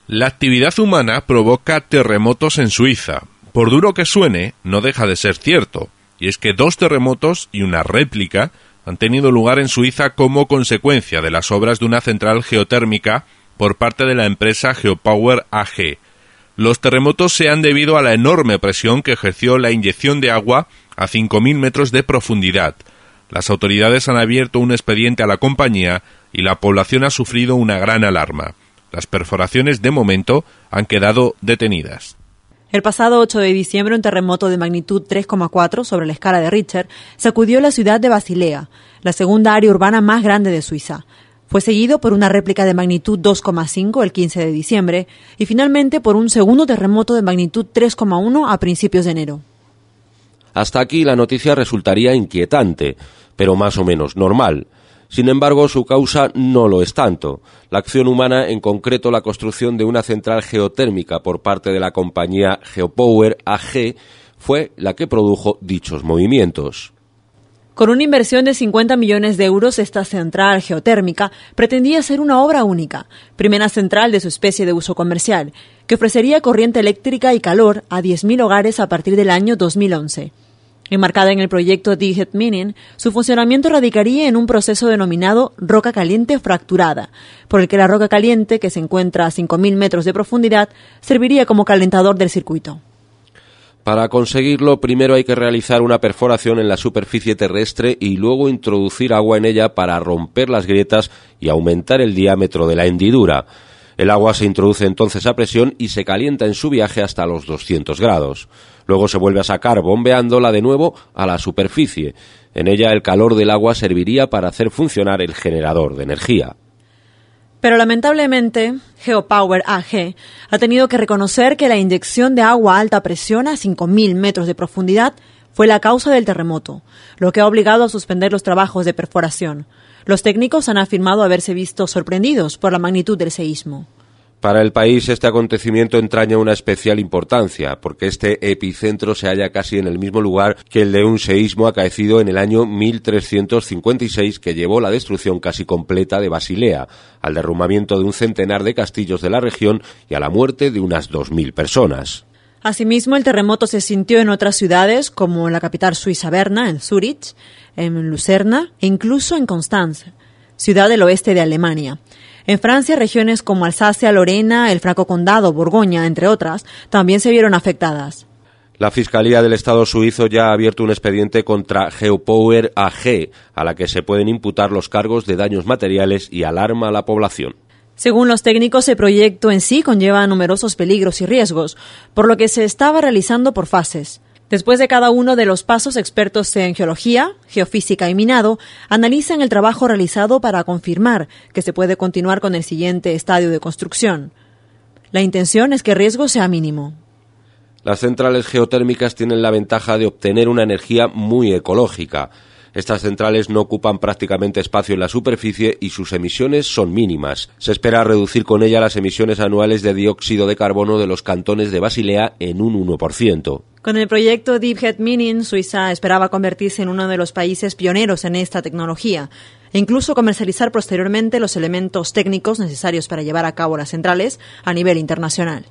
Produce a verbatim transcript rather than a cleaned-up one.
La actividad humana provoca terremotos en Suiza. Por duro que suene, no deja de ser cierto, y es que dos terremotos y una réplica han tenido lugar en Suiza como consecuencia de las obras de una central geotérmica por parte de la empresa Geopower A G. Los terremotos se han debido a la enorme presión que ejerció la inyección de agua a cinco mil metros de profundidad. Las autoridades han abierto un expediente a la compañía y la población ha sufrido una gran alarma. Las perforaciones, de momento, han quedado detenidas. El pasado ocho de diciembre, un terremoto de magnitud tres coma cuatro sobre la escala de Richter sacudió la ciudad de Basilea, la segunda área urbana más grande de Suiza. Fue seguido por una réplica de magnitud dos coma cinco el quince de diciembre y finalmente por un segundo terremoto de magnitud tres coma uno a principios de enero. Hasta aquí la noticia resultaría inquietante, pero más o menos normal. Sin embargo, su causa no lo es tanto. La acción humana, en concreto la construcción de una central geotérmica por parte de la compañía Geopower A G, fue la que produjo dichos movimientos. Con una inversión de cincuenta millones de euros, esta central geotérmica pretendía ser una obra única, primera central de su especie de uso comercial, que ofrecería corriente eléctrica y calor a diez mil hogares a partir del año dos mil once. Enmarcada en el proyecto Deep Heat Mining, su funcionamiento radicaría en un proceso denominado roca caliente fracturada, por el que la roca caliente, que se encuentra a cinco mil metros de profundidad, serviría como calentador del circuito. Para conseguirlo, primero hay que realizar una perforación en la superficie terrestre y luego introducir agua en ella para romper las grietas y aumentar el diámetro de la hendidura. El agua se introduce entonces a presión y se calienta en su viaje hasta los doscientos grados. Luego se vuelve a sacar bombeándola de nuevo a la superficie. En ella el calor del agua serviría para hacer funcionar el generador de energía. Pero lamentablemente, Geopower A G ha tenido que reconocer que la inyección de agua a alta presión a cinco mil metros de profundidad fue la causa del terremoto, lo que ha obligado a suspender los trabajos de perforación. Los técnicos han afirmado haberse visto sorprendidos por la magnitud del seísmo. Para el país este acontecimiento entraña una especial importancia, porque este epicentro se halla casi en el mismo lugar que el de un seísmo acaecido en el año mil trescientos cincuenta y seis que llevó la destrucción casi completa de Basilea, al derrumbamiento de un centenar de castillos de la región y a la muerte de unas dos mil personas. Asimismo, el terremoto se sintió en otras ciudades, como en la capital suiza Berna, en Zúrich, en Lucerna e incluso en Constanza, ciudad del oeste de Alemania. En Francia, regiones como Alsacia, Lorena, el Franco Condado, Borgoña, entre otras, también se vieron afectadas. La Fiscalía del Estado suizo ya ha abierto un expediente contra Geopower A G, a la que se pueden imputar los cargos de daños materiales y alarma a la población. Según los técnicos, el proyecto en sí conlleva numerosos peligros y riesgos, por lo que se estaba realizando por fases. Después de cada uno de los pasos, expertos en geología, geofísica y minado analizan el trabajo realizado para confirmar que se puede continuar con el siguiente estadio de construcción. La intención es que el riesgo sea mínimo. Las centrales geotérmicas tienen la ventaja de obtener una energía muy ecológica. Estas centrales no ocupan prácticamente espacio en la superficie y sus emisiones son mínimas. Se espera reducir con ella las emisiones anuales de dióxido de carbono de los cantones de Basilea en un uno por ciento. Con el proyecto Deep Heat Mining, Suiza esperaba convertirse en uno de los países pioneros en esta tecnología e incluso comercializar posteriormente los elementos técnicos necesarios para llevar a cabo las centrales a nivel internacional.